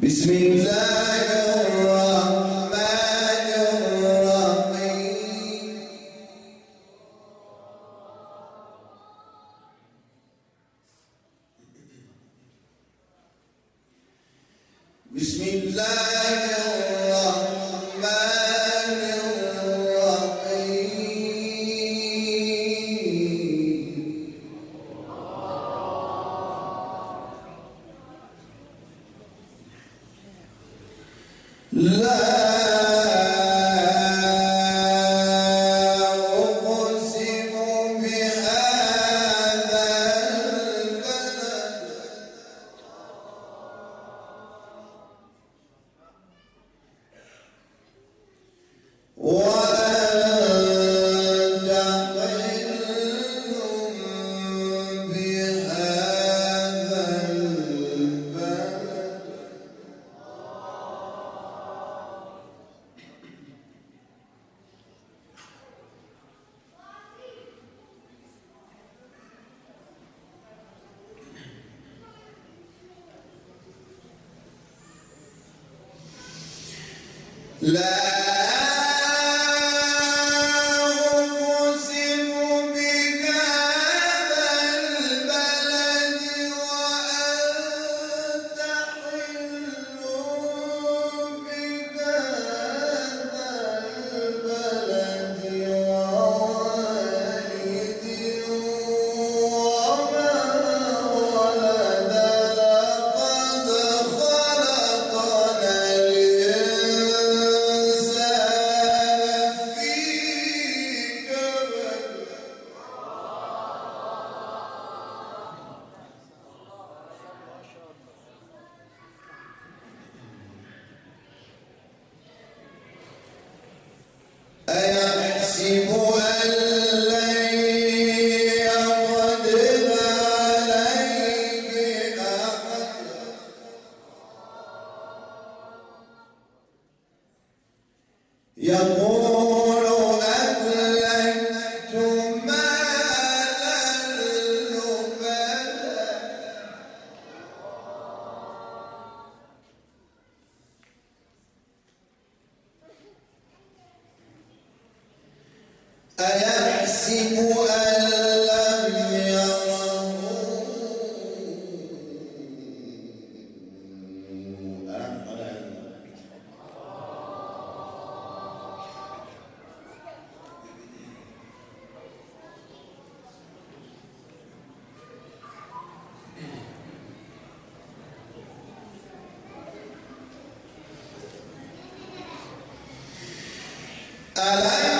بسم الله الرحمن الرحيم بسم الله الرحمن الرحيم لا أقسم بهذا البلد وأنت حل بهذا البلد لا أقسم بهذا البلد وأنت حل بهذا البلد ووالد وما ولد لقد خلقنا الإنسان في كبد أيحسب أن لن يقدر عليه أحد يقول أهلكت مالا لبدا أيحسب أن لم يره أحد ألا